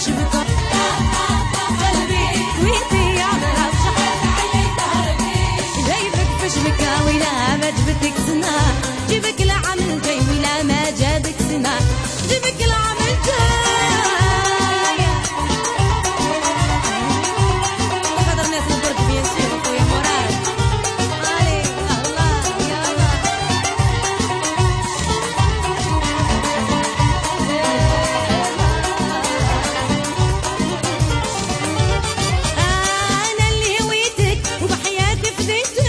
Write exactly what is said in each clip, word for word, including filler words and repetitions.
شبكة قلبي ويتي عذرة وشحال عيطها بيك جايبك في شبكة ولا ما جبتك سنة جيبك العمل جاي ولا ما جابك سنة جيبك العمل جاي قدر الناس نبرك بيان سير خويا مراد علي الله يا الله أنا اللي هويتك وبحياتي فديتك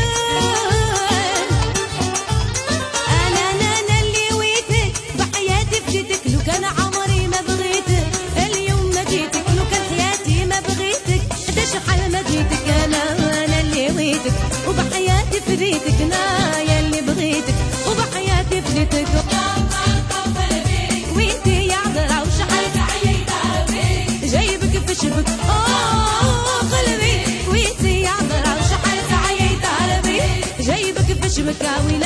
أنا أنا أنا اللي هويتك بحياتي فديتك لو كان عمري ما بغيتك اليوم ما جيتك لو كان حياتي ما بغيتك قد شحال ما جيتك أنا أنا اللي هويتك وبحياتي فديتك أنا يا اللي بغيتك وبحياتي فديتك وانتي يا عذرة وشحال عيطها بيك جايبك في شبك اه قلبي وانتي يا عذرة وشحال عيطها بيك جايبك في شبكة